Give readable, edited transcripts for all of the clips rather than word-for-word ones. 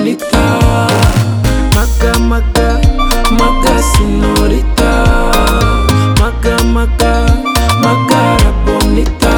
bonita. Maga, maga, maga señorita. Maga, maga, maga la bonita.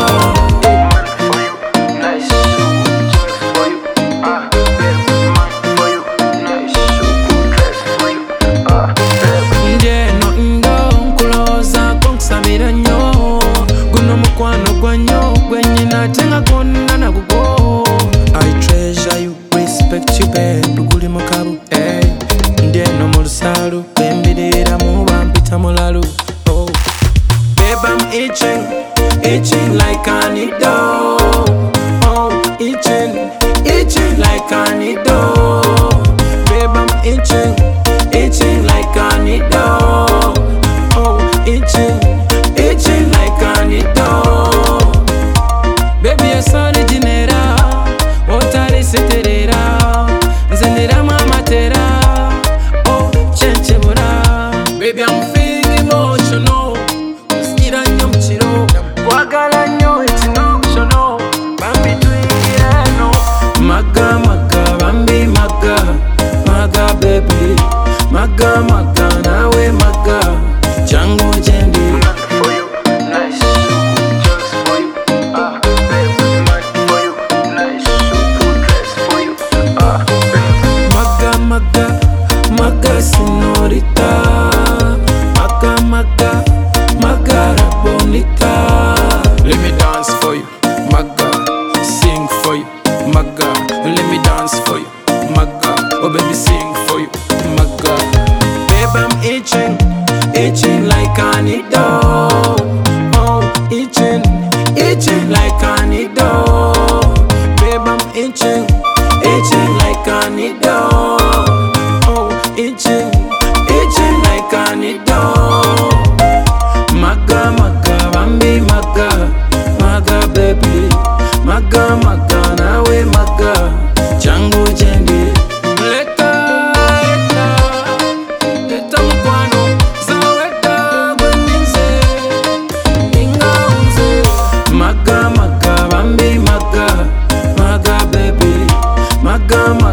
Njeno ndo nkuloza konkusabira nnyo. Guno mukwano gwanyo gwenyina tenga gonna nagugo. I treasure you, respect you babe, guli mukabu. Njeno mu lusalu bembirira mu bampita mulalu. Oh babe, I'm itching like I need dough. Oh itching like I need dough. Babe, I'm itching like I need dough. Oh itching like I need dough. Baby, you're so originera, otari seterera, zenera mamatera, oh chenchebura. Baby, I'm feeling emotional, usigira nnyo mukiro, kwagala nnyo ekinomishono, bambi tuyingireno. Maga, maga, bambi maga, maga baby, maga, maga, nawe maga, changu jendi. Maga, maga, maga señorita. Maga, maga, maga la bonita. Let me dance for you, maga. Sing for you, maga. Let me dance for you, maga. Oh baby, sing for you, maga. Babe, I'm itching like I need dough. Oh itching like I need dough. Babe, I'm itching like I need dough. Oh itching like I need dough. Maga, maga, bambi maga, maga baby, maga, maga, nawe maga, changu jendi. Leta mukwano, zaweda gweninze, ingaunze. Maga, maga, bambi maga, maga baby, maga, maga.